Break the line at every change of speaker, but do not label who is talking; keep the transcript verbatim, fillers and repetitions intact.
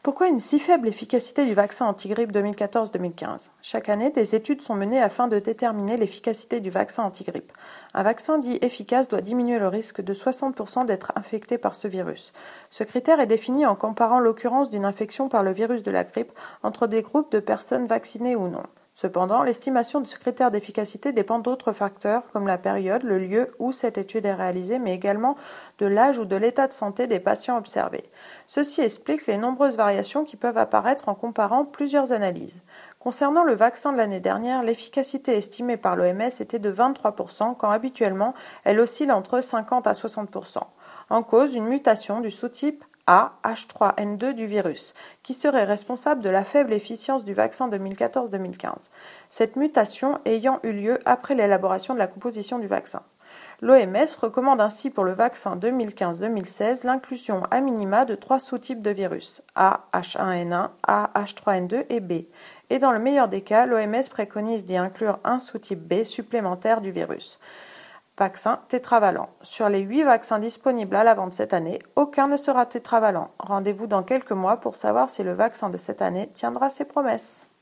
Pourquoi une si faible efficacité du vaccin antigrippe deux mille quatorze deux mille quinze? Chaque année, des études sont menées afin de déterminer l'efficacité du vaccin antigrippe. Un vaccin dit efficace doit diminuer le risque de soixante pour cent d'être infecté par ce virus. Ce critère est défini en comparant l'occurrence d'une infection par le virus de la grippe entre des groupes de personnes vaccinées ou non. Cependant, l'estimation de ce critère d'efficacité dépend d'autres facteurs comme la période, le lieu où cette étude est réalisée, mais également de l'âge ou de l'état de santé des patients observés. Ceci explique les nombreuses variations qui peuvent apparaître en comparant plusieurs analyses. Concernant le vaccin de l'année dernière, l'efficacité estimée par l'O M S était de vingt-trois pour cent, quand habituellement elle oscille entre cinquante à soixante pour cent. En cause, une mutation du sous-type A H trois N deux du virus, qui serait responsable de la faible efficience du vaccin deux mille quatorze deux mille quinze. Cette mutation ayant eu lieu après l'élaboration de la composition du vaccin. L'O M S recommande ainsi pour le vaccin deux mille quinze deux mille seize l'inclusion à minima de trois sous-types de virus, A H un N un, A H trois N deux et B. Et dans le meilleur des cas, l'O M S préconise d'y inclure un sous-type B supplémentaire du virus. Vaccin tétravalent. Sur les huit vaccins disponibles à la vente cette année, aucun ne sera tétravalent. Rendez-vous dans quelques mois pour savoir si le vaccin de cette année tiendra ses promesses.